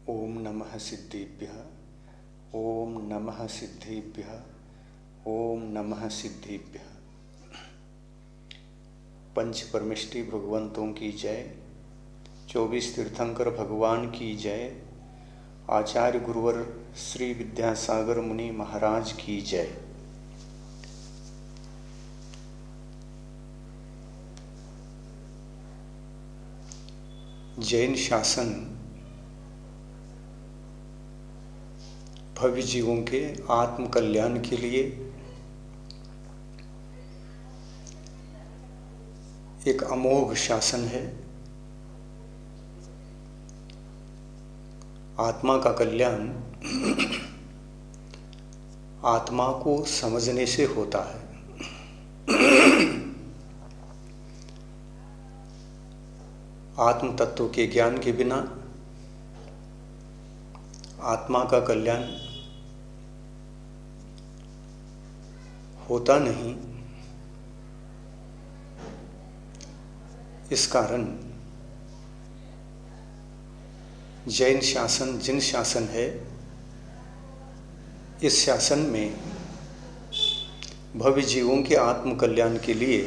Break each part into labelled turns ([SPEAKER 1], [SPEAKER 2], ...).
[SPEAKER 1] ओम नमः सिद्धिभ्यः। ओम नमः सिद्धिभ्यः। ओम नमः सिद्धिभ्यः। पंच परमिष्टि भगवंतों की जय। 24 तीर्थंकर भगवान की जय। आचार्य गुरुवर श्री विद्यासागर मुनि महाराज की जय। जैन शासन भव्य जीवों के आत्म कल्याण के लिए एक अमोघ शासन है। आत्मा का कल्याण आत्मा को समझने से होता है। आत्म तत्व के ज्ञान के बिना आत्मा का कल्याण होता नहीं। इस कारण जैन शासन जिन शासन है, इस शासन में भव्य जीवों के आत्म कल्याण के लिए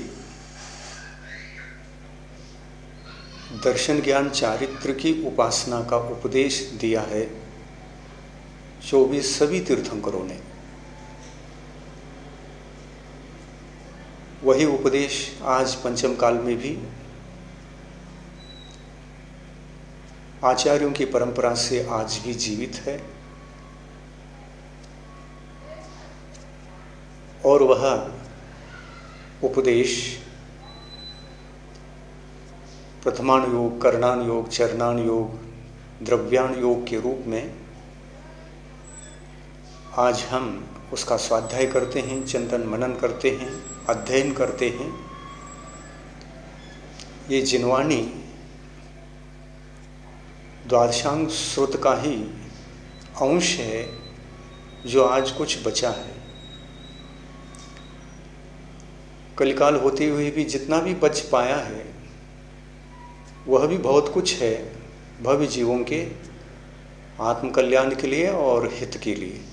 [SPEAKER 1] दर्शन ज्ञान चारित्र की उपासना का उपदेश दिया है 24 सभी तीर्थंकरों ने। वही उपदेश आज पंचम काल में भी आचार्यों की परंपरा से आज भी जीवित है। और वह उपदेश प्रथमान योग, करणान योग, चरणान योग, द्रव्यान योग के रूप में आज हम उसका स्वाध्याय करते हैं, चिंतन मनन करते हैं, अध्ययन करते हैं। ये जिनवाणी द्वादशांग श्रुत का ही अंश है जो आज कुछ बचा है। कलिकाल होते हुए भी जितना भी बच पाया है वह भी बहुत कुछ है भव्य जीवों के आत्मकल्याण के लिए और हित के लिए।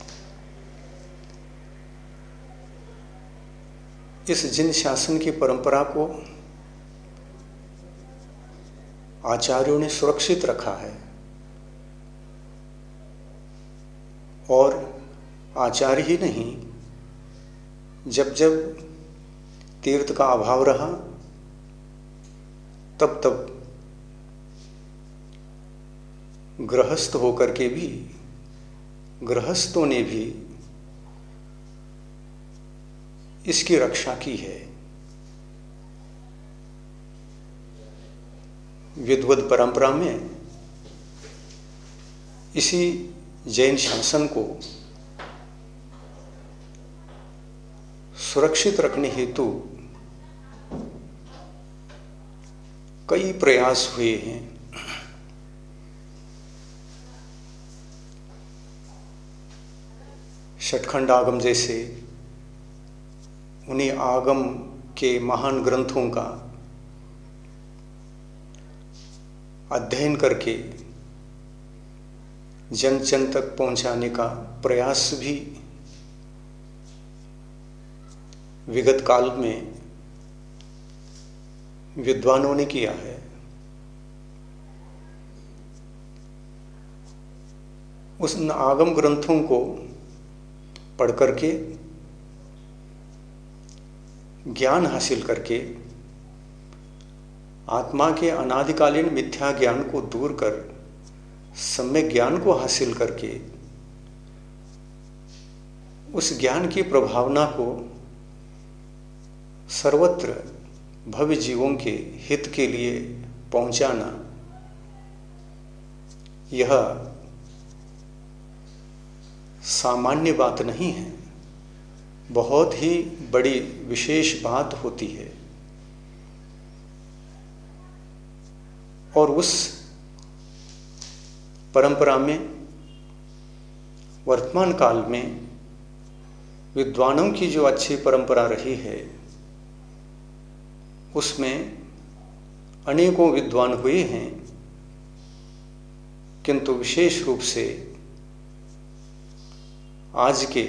[SPEAKER 1] इस जिन शासन की परंपरा को आचार्यों ने सुरक्षित रखा है और आचार्य ही नहीं, जब जब तीर्थ का अभाव रहा तब तब गृहस्थ होकर के भी गृहस्थों ने भी इसकी रक्षा की है। विद्वत परंपरा में इसी जैन शासन को सुरक्षित रखने हेतु कई प्रयास हुए हैं। षटखंड आगम जैसे उन्हीं आगम के महान ग्रंथों का अध्ययन करके जन जन तक पहुंचाने का प्रयास भी विगत काल में विद्वानों ने किया है। उस आगम ग्रंथों को पढ़ करके ज्ञान हासिल करके आत्मा के अनादिकालीन मिथ्या ज्ञान को दूर कर सम्यक ज्ञान को हासिल करके उस ज्ञान की प्रभावना को सर्वत्र भव्य जीवों के हित के लिए पहुंचाना, यह सामान्य बात नहीं है, बहुत ही बड़ी विशेष बात होती है। और उस परंपरा में वर्तमान काल में विद्वानों की जो अच्छी परंपरा रही है उसमें अनेकों विद्वान हुए हैं किंतु विशेष रूप से आज के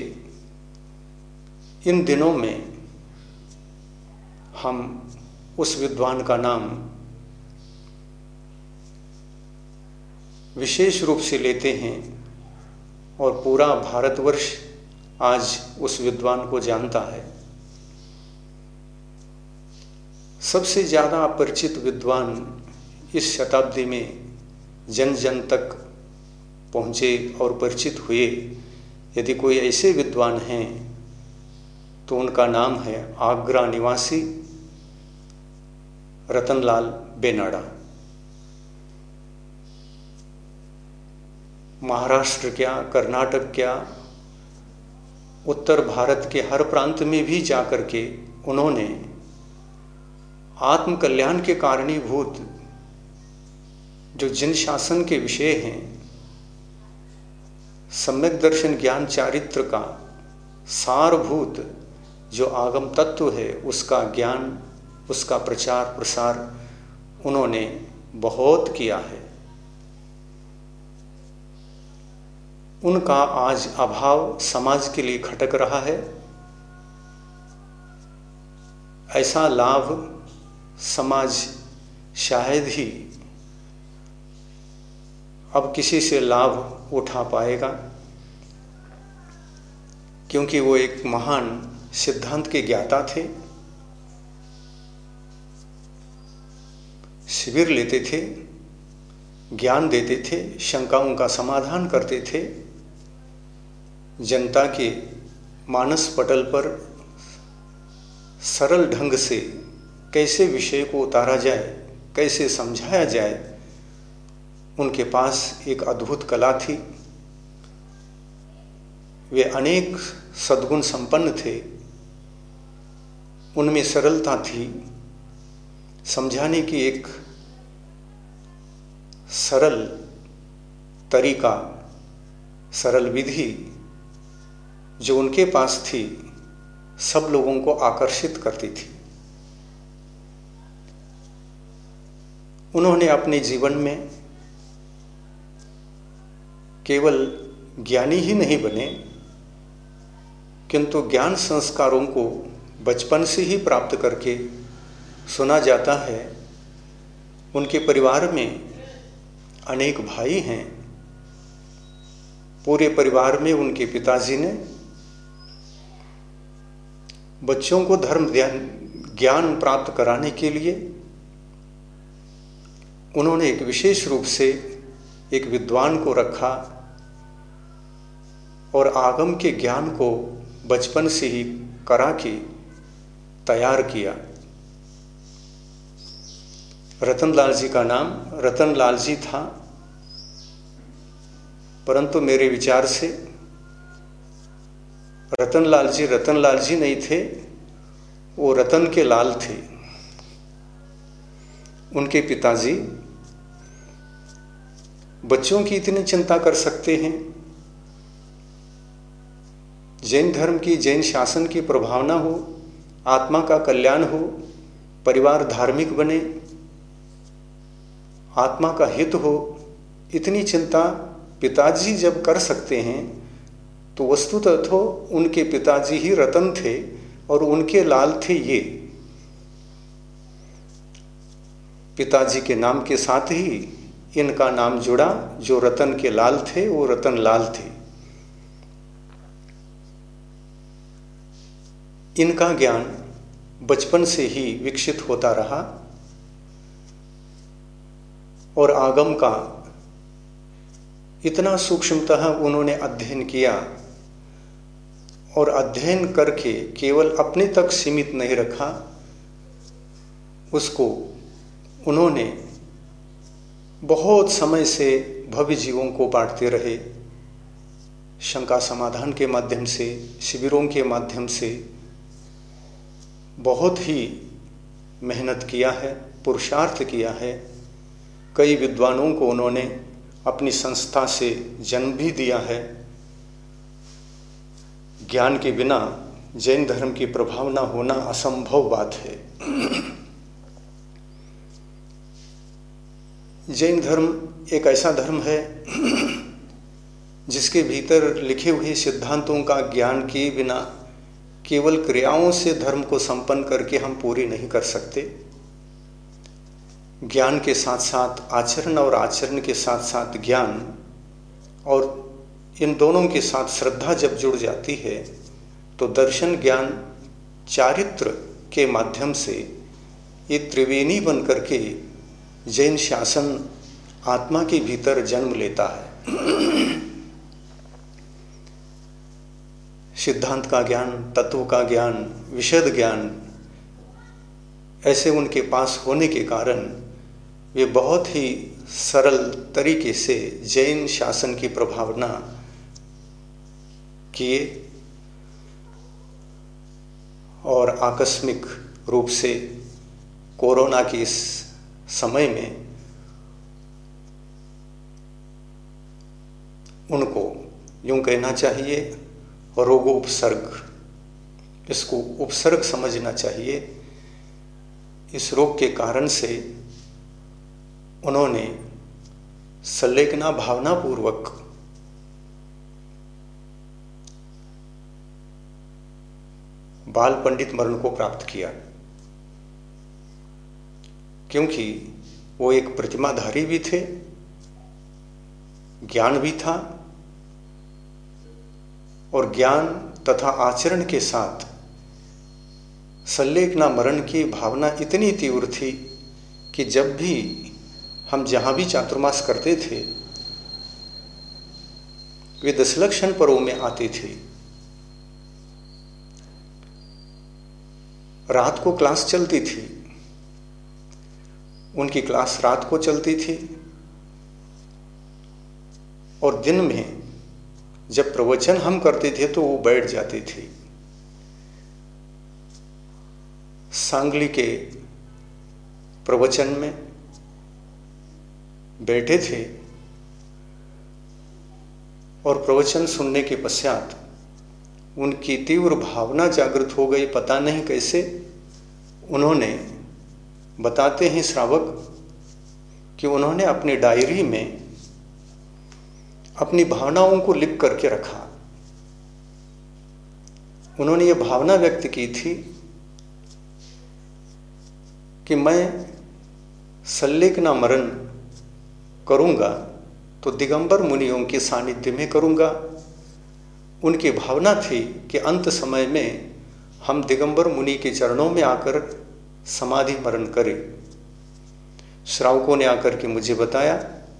[SPEAKER 1] इन दिनों में हम उस विद्वान का नाम विशेष रूप से लेते हैं और पूरा भारतवर्ष आज उस विद्वान को जानता है। सबसे ज़्यादा परिचित विद्वान इस शताब्दी में जन जन तक पहुँचे और परिचित हुए। यदि कोई ऐसे विद्वान हैं तो उनका नाम है आगरा निवासी रतनलाल बेनाडा। महाराष्ट्र क्या, कर्नाटक क्या, उत्तर भारत के हर प्रांत में भी जाकर के उन्होंने आत्म कल्याण के कारणीभूत जो जिन शासन के विषय हैं, सम्यक दर्शन ज्ञान चारित्र का सारभूत जो आगम तत्व है, उसका ज्ञान, उसका प्रचार प्रसार उन्होंने बहुत किया है। उनका आज अभाव समाज के लिए खटक रहा है। ऐसा लाभ समाज शायद ही अब किसी से लाभ उठा पाएगा, क्योंकि वो एक महान सिद्धांत के ज्ञाता थे। शिविर लेते थे, ज्ञान देते थे, शंकाओं का समाधान करते थे, जनता के मानस पटल पर सरल ढंग से कैसे विषय को उतारा जाए, कैसे समझाया जाए, उनके पास एक अद्भुत कला थी। वे अनेक सद्गुण संपन्न थे, उनमें सरलता थी, समझाने की एक सरल तरीका, सरल विधि जो उनके पास थी, सब लोगों को आकर्षित करती थी। उन्होंने अपने जीवन में केवल ज्ञानी ही नहीं बने, किंतु ज्ञान संस्कारों को बचपन से ही प्राप्त करके सुना जाता है। उनके परिवार में अनेक भाई हैं। पूरे परिवार में उनके पिताजी ने बच्चों को धर्म ज्ञान प्राप्त कराने के लिए उन्होंने एक विशेष रूप से एक विद्वान को रखा और आगम के ज्ञान को बचपन से ही करा के तैयार किया। रतनलाल जी का नाम रतनलाल जी था, परंतु मेरे विचार से रतनलाल जी नहीं थे, वो रतन के लाल थे। उनके पिताजी बच्चों की इतनी चिंता कर सकते हैं, जैन धर्म की, जैन शासन की प्रभावना हो, आत्मा का कल्याण हो, परिवार धार्मिक बने, आत्मा का हित हो, इतनी चिंता पिताजी जब कर सकते हैं तो वस्तुतः तो उनके पिताजी ही रतन थे और उनके लाल थे ये। पिताजी के नाम के साथ ही इनका नाम जुड़ा, जो रतन के लाल थे वो रतन लाल थे। इनका ज्ञान बचपन से ही विकसित होता रहा और आगम का इतना सूक्ष्मतः उन्होंने अध्ययन किया और अध्ययन करके केवल अपने तक सीमित नहीं रखा, उसको उन्होंने बहुत समय से भव्य जीवों को बांटते रहे। शंका समाधान के माध्यम से, शिविरों के माध्यम से बहुत ही मेहनत किया है, पुरुषार्थ किया है। कई विद्वानों को उन्होंने अपनी संस्था से जन्म भी दिया है। ज्ञान के बिना जैन धर्म की प्रभावना होना असंभव बात है। जैन धर्म एक ऐसा धर्म है जिसके भीतर लिखे हुए सिद्धांतों का ज्ञान किए बिना केवल क्रियाओं से धर्म को संपन्न करके हम पूरी नहीं कर सकते। ज्ञान के साथ साथ आचरण और आचरण के साथ साथ ज्ञान, और इन दोनों के साथ श्रद्धा जब जुड़ जाती है तो दर्शन, ज्ञान, चारित्र के माध्यम से ये त्रिवेणी बन करके जैन शासन आत्मा के भीतर जन्म लेता है। सिद्धांत का ज्ञान, तत्व का ज्ञान, विशद ज्ञान ऐसे उनके पास होने के कारण वे बहुत ही सरल तरीके से जैन शासन की प्रभावना किए और आकस्मिक रूप से कोरोना के इस समय में उनको यूं कहना चाहिए रोगोपसर्ग, इसको उपसर्ग समझना चाहिए। इस रोग के कारण से उन्होंने संलेखना भावना पूर्वक बाल पंडित मरण को प्राप्त किया, क्योंकि वो एक प्रतिमाधारी भी थे, ज्ञान भी था, और ज्ञान तथा आचरण के साथ संलेखना मरण की भावना इतनी तीव्र थी कि जब भी हम जहाँ भी चातुर्मास करते थे वे दशलक्षण पर्वों में आते थे। रात को क्लास चलती थी, उनकी क्लास रात को चलती थी, और दिन में जब प्रवचन हम करते थे तो वो बैठ जाते थे। सांगली के प्रवचन में बैठे थे और प्रवचन सुनने के पश्चात उनकी तीव्र भावना जागृत हो गई, पता नहीं कैसे। उन्होंने, बताते हैं श्रावक, कि उन्होंने अपनी डायरी में अपनी भावनाओं को लिख करके रखा। उन्होंने ये भावना व्यक्त की थी कि मैं संलेखना मरण करूंगा तो दिगंबर मुनियों के सानिध्य में करूंगा। उनकी भावना थी कि अंत समय में हम दिगंबर मुनि के चरणों में आकर समाधि मरण करें। श्रावकों ने आकर के मुझे बताया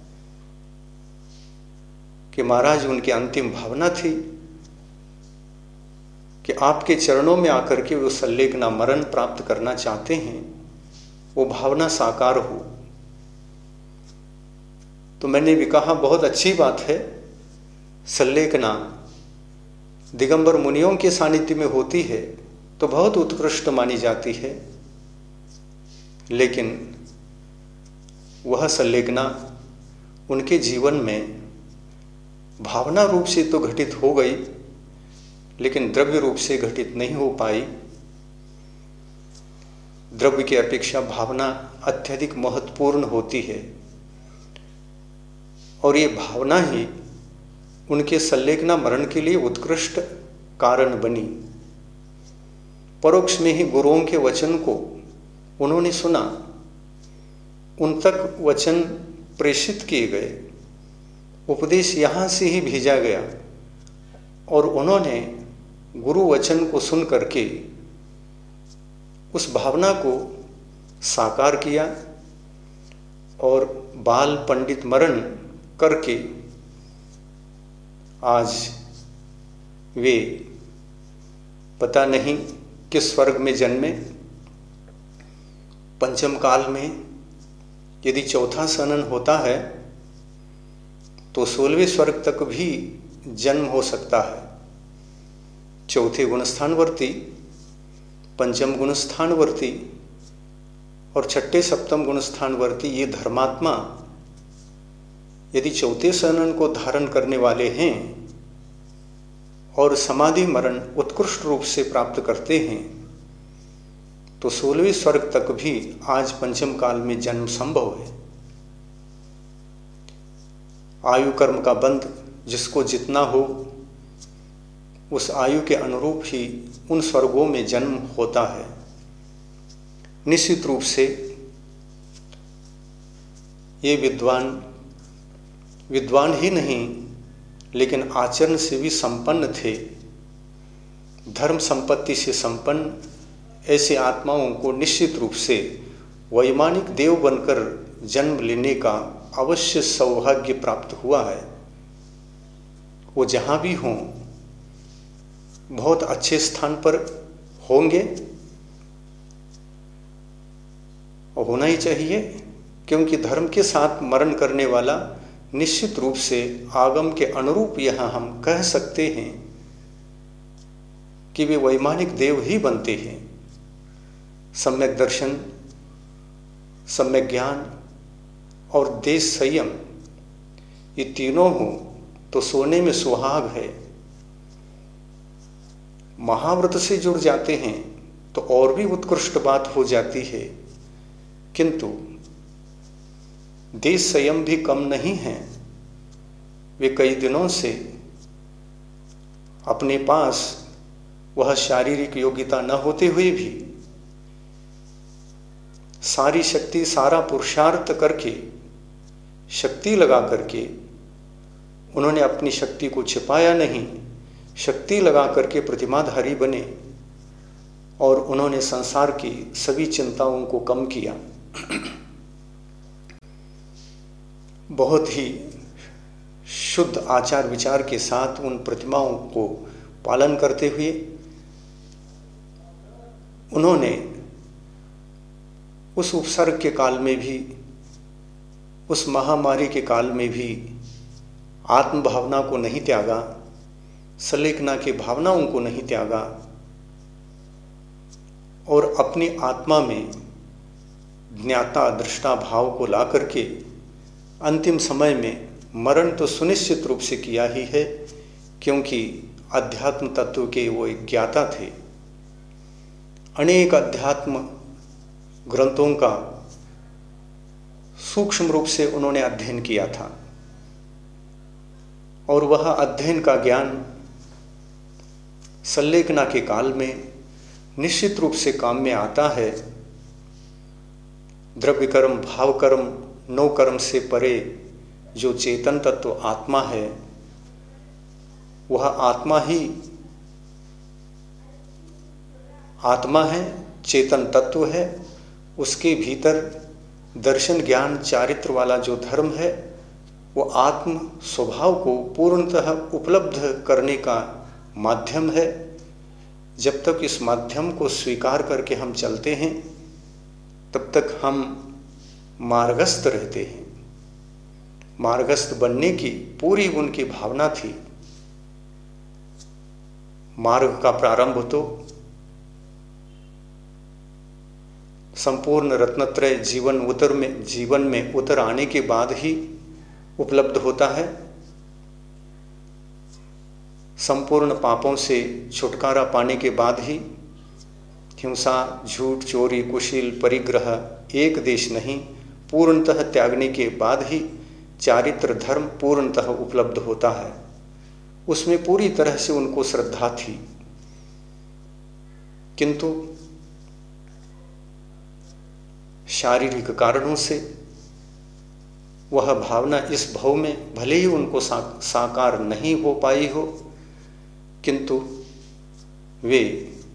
[SPEAKER 1] कि महाराज, उनकी अंतिम भावना थी कि आपके चरणों में आकर के वो संलेखना मरण प्राप्त करना चाहते हैं, वो भावना साकार हो। तो मैंने भी कहा बहुत अच्छी बात है, संलेखना दिगंबर मुनियों के सानिध्य में होती है तो बहुत उत्कृष्ट मानी जाती है, लेकिन वह संलेखना उनके जीवन में भावना रूप से तो घटित हो गई, लेकिन द्रव्य रूप से घटित नहीं हो पाई। द्रव्य की अपेक्षा भावना अत्यधिक महत्वपूर्ण होती है, और ये भावना ही उनके संलेखना मरण के लिए उत्कृष्ट कारण बनी। परोक्ष में ही गुरुओं के वचन को उन्होंने सुना, उन तक वचन प्रेषित किए गए, उपदेश यहाँ से ही भेजा गया, और उन्होंने गुरु वचन को सुन करके उस भावना को साकार किया और बाल पंडित मरण करके आज वे पता नहीं किस स्वर्ग में जन्मे। पंचम काल में यदि चौथा सनन होता है तो 16वें स्वर्ग तक भी जन्म हो सकता है। चौथे गुणस्थानवर्ती, पंचम गुणस्थानवर्ती और छठे सप्तम गुणस्थानवर्ती ये धर्मात्मा यदि चौथे सनन को धारण करने वाले हैं और समाधि मरण उत्कृष्ट रूप से प्राप्त करते हैं तो 16वें स्वर्ग तक भी आज पंचम काल में जन्म संभव है। आयु कर्म का बंध, जिसको जितना हो उस आयु के अनुरूप ही उन स्वर्गों में जन्म होता है। निश्चित रूप से ये विद्वान ही नहीं लेकिन आचरण से भी संपन्न थे, धर्म संपत्ति से संपन्न ऐसे आत्माओं को निश्चित रूप से वैमानिक देव बनकर जन्म लेने का अवश्य सौभाग्य प्राप्त हुआ है। वो जहाँ भी हों बहुत अच्छे स्थान पर होंगे और होना ही चाहिए, क्योंकि धर्म के साथ मरण करने वाला निश्चित रूप से आगम के अनुरूप यहाँ हम कह सकते हैं कि वे वैमानिक देव ही बनते हैं। सम्यक दर्शन, सम्यक ज्ञान और देश संयम, ये तीनों हो तो सोने में सुहाग है। महाव्रत से जुड़ जाते हैं तो और भी उत्कृष्ट बात हो जाती है, किंतु देश संयम भी कम नहीं है। वे कई दिनों से अपने पास वह शारीरिक योग्यता न होते हुए भी सारी शक्ति, सारा पुरुषार्थ करके, शक्ति लगा करके उन्होंने अपनी शक्ति को छिपाया नहीं, शक्ति लगा करके प्रतिमाधारी बने और उन्होंने संसार की सभी चिंताओं को कम किया। बहुत ही शुद्ध आचार विचार के साथ उन प्रतिमाओं को पालन करते हुए उन्होंने उस उपसर्ग के काल में भी, उस महामारी के काल में भी आत्म भावना को नहीं त्यागा, संलेखना की भावनाओं को नहीं त्यागा और अपनी आत्मा में ज्ञाता दृष्टा भाव को ला करके अंतिम समय में मरण तो सुनिश्चित रूप से किया ही है, क्योंकि अध्यात्म तत्व के वो एक ज्ञाता थे। अनेक अध्यात्म ग्रंथों का सूक्ष्म रूप से उन्होंने अध्ययन किया था और वह अध्ययन का ज्ञान संलेखना के काल में निश्चित रूप से काम में आता है। द्रव्य कर्म, भाव कर्म, नौ कर्म से परे जो चेतन तत्व आत्मा है, वह आत्मा ही आत्मा है, चेतन तत्व है। उसके भीतर दर्शन, ज्ञान, चारित्र वाला जो धर्म है वो आत्म स्वभाव को पूर्णतः उपलब्ध करने का माध्यम है। जब तक इस माध्यम को स्वीकार करके हम चलते हैं तब तक हम मार्गस्थ रहते हैं। मार्गस्थ बनने की पूरी उनकी भावना थी। मार्ग का प्रारंभ तो संपूर्ण रत्नत्रय जीवन में उतर आने के बाद ही उपलब्ध होता है। संपूर्ण पापों से छुटकारा पाने के बाद ही हिंसा, झूठ, चोरी, कुशील, परिग्रह एक देश नहीं पूर्णतः त्यागने के बाद ही चारित्र धर्म पूर्णतः उपलब्ध होता है। उसमें पूरी तरह से उनको श्रद्धा थी, किंतु शारीरिक कारणों से वह भावना इस भव में भले ही उनको साकार नहीं हो पाई हो, किंतु वे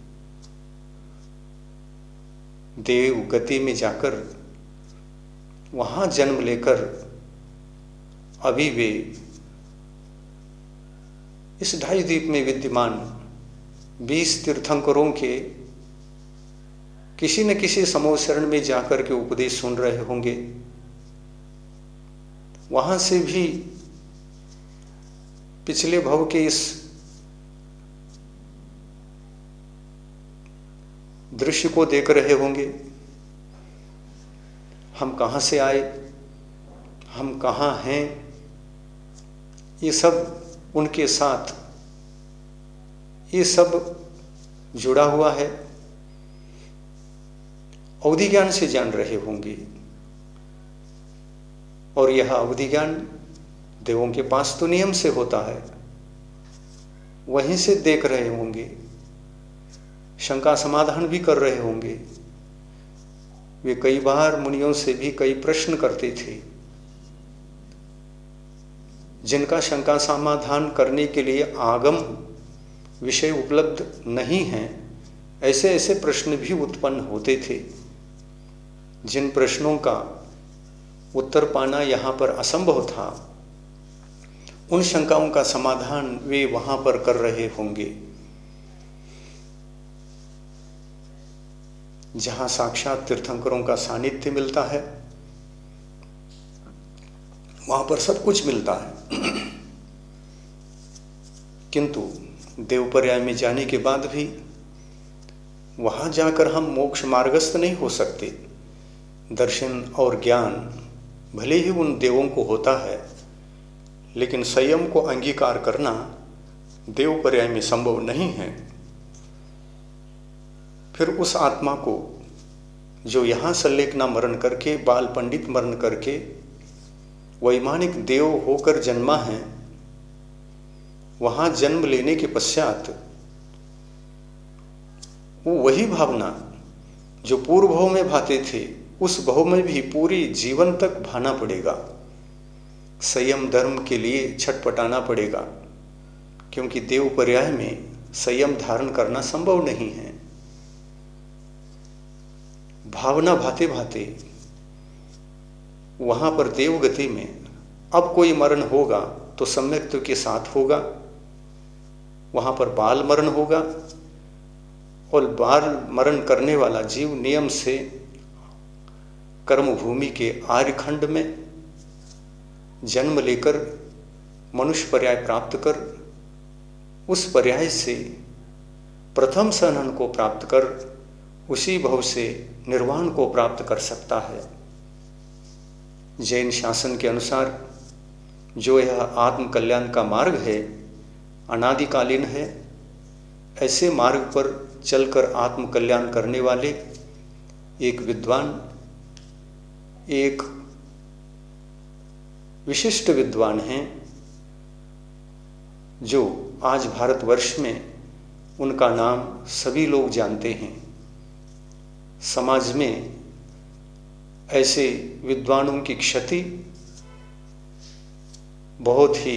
[SPEAKER 1] देव गति में जाकर वहां जन्म लेकर अभी वे इस 2.5 द्वीप में विद्यमान 20 तीर्थंकरों के किसी न किसी समूह शरण में जाकर के उपदेश सुन रहे होंगे। वहां से भी पिछले भव के इस दृश्य को देख रहे होंगे। हम कहाँ से आए, हम कहाँ हैं, ये सब उनके साथ ये सब जुड़ा हुआ है। अवधि ज्ञान से जान रहे होंगे और यह अवधि ज्ञान देवों के पास तो नियम से होता है, वहीं से देख रहे होंगे, शंका समाधान भी कर रहे होंगे। वे कई बार मुनियों से भी कई प्रश्न करते थे। जिनका शंका समाधान करने के लिए आगम विषय उपलब्ध नहीं हैं, ऐसे ऐसे प्रश्न भी उत्पन्न होते थे जिन प्रश्नों का उत्तर पाना यहाँ पर असंभव था। उन शंकाओं का समाधान वे वहाँ पर कर रहे होंगे। जहाँ साक्षात तीर्थंकरों का सानिध्य मिलता है, वहाँ पर सब कुछ मिलता है। किंतु देवपर्याय में जाने के बाद भी वहाँ जाकर हम मोक्ष मार्गस्थ नहीं हो सकते। दर्शन और ज्ञान भले ही उन देवों को होता है, लेकिन संयम को अंगीकार करना देवपर्याय में संभव नहीं है। फिर उस आत्मा को जो यहाँ सल्लेखना मरण करके, बाल पंडित मरण करके वैमानिक देव होकर जन्मा है, वहाँ जन्म लेने के पश्चात वो वही भावना जो पूर्व भव में भाते थे, उस भव में भी पूरी जीवन तक भाना पड़ेगा। संयम धर्म के लिए छटपटाना पड़ेगा, क्योंकि देव पर्याय में संयम धारण करना संभव नहीं है। भावना भाते भाते वहाँ पर देवगति में अब कोई मरण होगा तो सम्यक्त्व के साथ होगा। वहाँ पर बाल मरण होगा और बाल मरण करने वाला जीव नियम से कर्मभूमि के आर्यखंड में जन्म लेकर मनुष्य पर्याय प्राप्त कर उस पर्याय से प्रथम सनन को प्राप्त कर उसी भव से निर्वाण को प्राप्त कर सकता है। जैन शासन के अनुसार जो यह आत्म कल्याण का मार्ग है, अनादिकालीन है। ऐसे मार्ग पर चलकर आत्म कल्याण करने वाले एक विद्वान, एक विशिष्ट विद्वान हैं, जो आज भारतवर्ष में उनका नाम सभी लोग जानते हैं। समाज में ऐसे विद्वानों की क्षति बहुत ही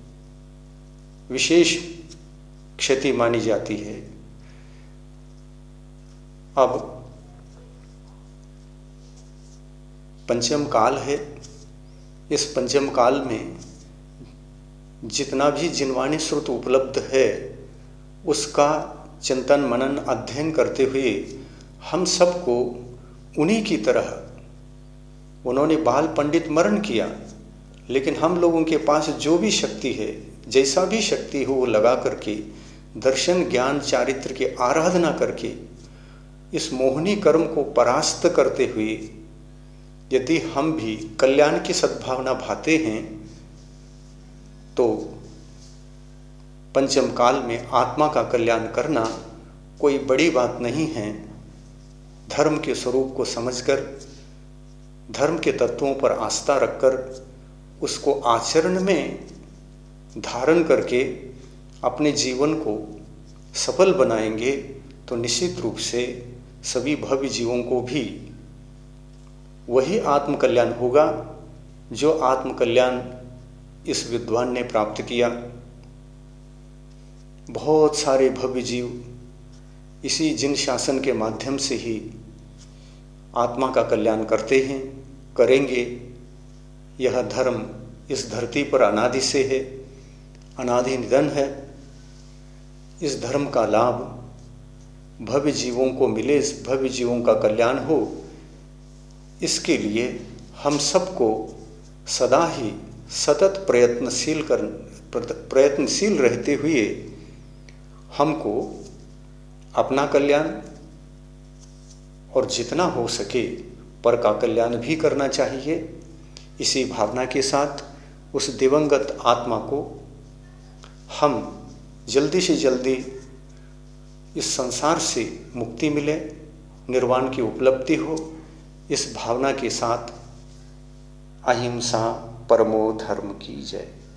[SPEAKER 1] विशेष क्षति मानी जाती है। अब पंचम काल है। इस पंचम काल में जितना भी जिनवाणी श्रुत उपलब्ध है, उसका चिंतन मनन अध्ययन करते हुए हम सबको उन्हीं की तरह, उन्होंने बाल पंडित मरण किया, लेकिन हम लोगों के पास जो भी शक्ति है, जैसा भी शक्ति हो, वो लगा करके दर्शन ज्ञान चारित्र की आराधना करके इस मोहनी कर्म को परास्त करते हुए यदि हम भी कल्याण की सद्भावना भाते हैं, तो पंचम काल में आत्मा का कल्याण करना कोई बड़ी बात नहीं है। धर्म के स्वरूप को समझकर, धर्म के तत्वों पर आस्था रखकर उसको आचरण में धारण करके अपने जीवन को सफल बनाएंगे तो निश्चित रूप से सभी भव्य जीवों को भी वही आत्म कल्याण होगा जो आत्म कल्याण इस विद्वान ने प्राप्त किया। बहुत सारे भव्य जीव इसी जिन शासन के माध्यम से ही आत्मा का कल्याण करते हैं, करेंगे। यह धर्म इस धरती पर अनादि से है, अनादि निधन है। इस धर्म का लाभ भव्य जीवों को मिले, इस भव्य जीवों का कल्याण हो, इसके लिए हम सबको सदा ही सतत प्रयत्नशील रहते हुए हमको अपना कल्याण और जितना हो सके पर का कल्याण भी करना चाहिए। इसी भावना के साथ उस दिवंगत आत्मा को हम जल्दी से जल्दी इस संसार से मुक्ति मिले, निर्वाण की उपलब्धि हो, इस भावना के साथ अहिंसा, परमो धर्म की जय।